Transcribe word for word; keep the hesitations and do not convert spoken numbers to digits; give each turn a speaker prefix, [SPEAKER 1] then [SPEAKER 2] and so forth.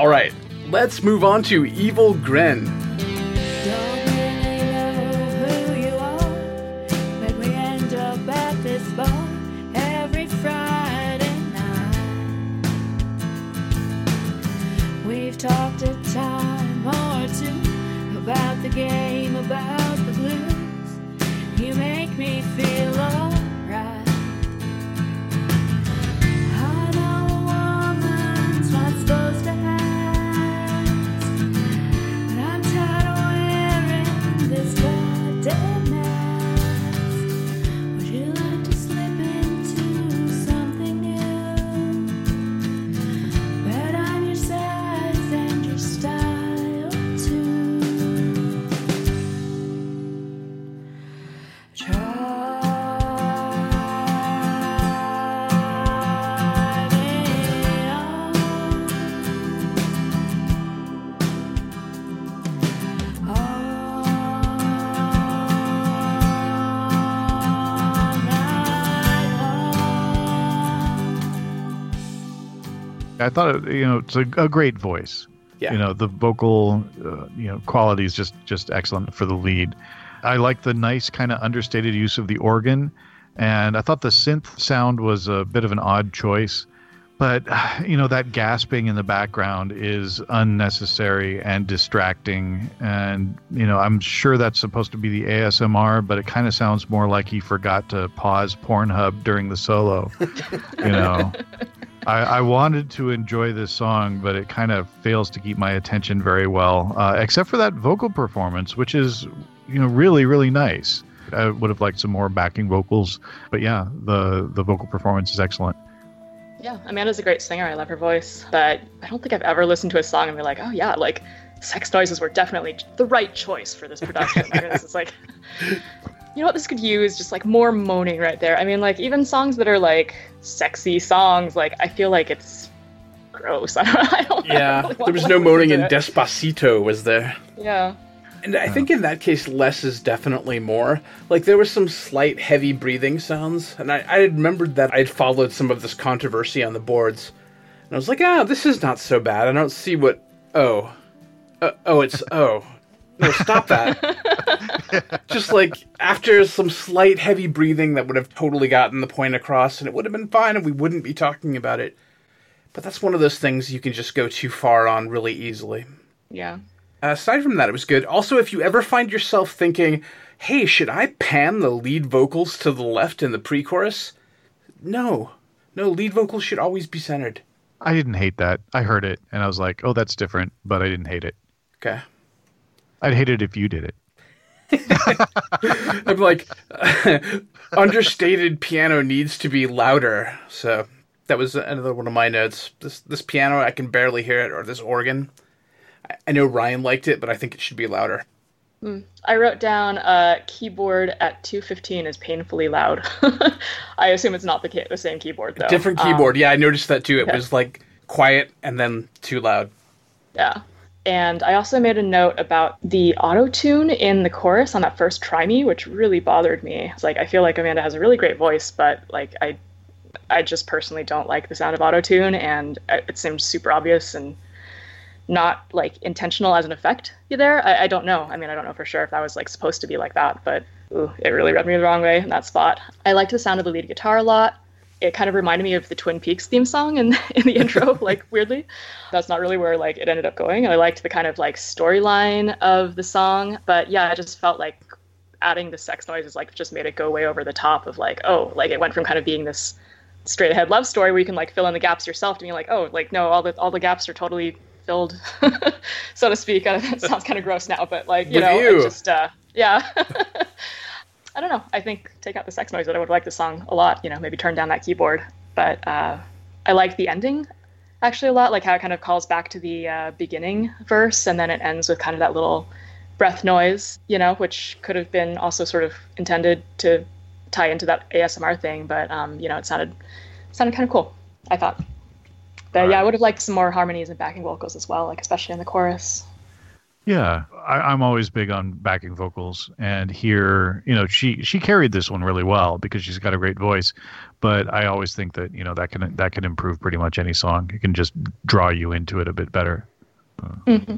[SPEAKER 1] All right, let's move on to Evil Grin.
[SPEAKER 2] Don't really know who you are, but we end up at this bar every Friday night. We've talked a time or two about the game, about the blues. You make me feel alright. I know a woman's not supposed to ask, but I'm tired of wearing this goddamn mask. Would you like to slip into something new? Bet on your size and your style too. Try me on all night long.
[SPEAKER 3] I thought, it, you know, it's a, a great voice.
[SPEAKER 1] Yeah.
[SPEAKER 3] You know, the vocal, uh, you know, quality is just, just excellent for the lead. I like the nice kind of understated use of the organ, and I thought the synth sound was a bit of an odd choice. But, you know, that gasping in the background is unnecessary and distracting. And, you know, I'm sure that's supposed to be the A S M R, but it kind of sounds more like he forgot to pause Pornhub during the solo. You know, I, I wanted to enjoy this song, but it kind of fails to keep my attention very well, uh, except for that vocal performance, which is, you know, really, really nice. I would have liked some more backing vocals, but yeah, the, the vocal performance is excellent.
[SPEAKER 4] Yeah, Amanda's a great singer. I love her voice, but I don't think I've ever listened to a song and be like, oh yeah, like sex noises were definitely the right choice for this production. I mean, this is like, you know what this could use? Just like more moaning right there. I mean, like even songs that are like sexy songs, like I feel like it's gross. I don't, I don't
[SPEAKER 1] Yeah,
[SPEAKER 4] really
[SPEAKER 1] there was
[SPEAKER 4] wanna
[SPEAKER 1] no moaning
[SPEAKER 4] listen
[SPEAKER 1] in
[SPEAKER 4] to it.
[SPEAKER 1] Despacito, was there?
[SPEAKER 4] Yeah.
[SPEAKER 1] And I think in that case, less is definitely more. Like, there was some slight heavy breathing sounds, and I, I remembered that I'd followed some of this controversy on the boards. And I was like, ah, this is not so bad. I don't see what... Oh. Uh, oh, it's... Oh. No, stop that. Just, like, after some slight heavy breathing that would have totally gotten the point across, and it would have been fine, and we wouldn't be talking about it. But that's one of those things you can just go too far on really easily.
[SPEAKER 4] Yeah.
[SPEAKER 1] Uh, aside from that, it was good. Also, if you ever find yourself thinking, hey, should I pan the lead vocals to the left in the pre-chorus? No. No, lead vocals should always be centered.
[SPEAKER 3] I didn't hate that. I heard it, and I was like, oh, that's different, but I didn't hate it.
[SPEAKER 1] Okay.
[SPEAKER 3] I'd hate it if you did it.
[SPEAKER 1] I'm like, understated piano needs to be louder. So that was another one of my notes. This this piano, I can barely hear it, or this organ. I know Ryan liked it, but I think it should be louder.
[SPEAKER 4] Mm. I wrote down uh, keyboard at two fifteen is painfully loud. I assume it's not the key- the same keyboard, though.
[SPEAKER 1] Different keyboard. Um, yeah, I noticed that, too. It
[SPEAKER 4] okay.
[SPEAKER 1] was, like, quiet and then too loud.
[SPEAKER 4] Yeah. And I also made a note about the auto-tune in the chorus on that first Try Me, which really bothered me. It's like, I feel like Amanda has a really great voice, but, like, I, I just personally don't like the sound of auto-tune, and it seems super obvious and not like intentional as an effect there. I, I don't know. I mean, I don't know for sure if that was like supposed to be like that, but ooh, it really rubbed me the wrong way in that spot. I liked the sound of the lead guitar a lot. It kind of reminded me of the Twin Peaks theme song in, in the intro, like weirdly. That's not really where like it ended up going. I liked the kind of like storyline of the song, but yeah, I just felt like adding the sex noises like just made it go way over the top of like, oh, like it went from kind of being this straight ahead love story where you can like fill in the gaps yourself to being like, oh, like no, all the all the gaps are totally filled, so to speak. It sounds kind of gross now, but like, you
[SPEAKER 1] With
[SPEAKER 4] know,
[SPEAKER 1] you.
[SPEAKER 4] it just, uh, yeah. I don't know. I think take out the sex noise, that I would like the song a lot, you know, maybe turn down that keyboard. But uh, I like the ending actually a lot, like how it kind of calls back to the uh, beginning verse, and then it ends with kind of that little breath noise, you know, which could have been also sort of intended to tie into that A S M R thing, but, um, you know, it sounded, sounded kind of cool, I thought. But yeah, I would have liked some more harmonies and backing vocals as well, like especially in the chorus.
[SPEAKER 3] Yeah, I, I'm always big on backing vocals, and here, you know, she she carried this one really well because she's got a great voice. But I always think that, you know, that can that can improve pretty much any song. It can just draw you into it a bit better.
[SPEAKER 4] Mhm.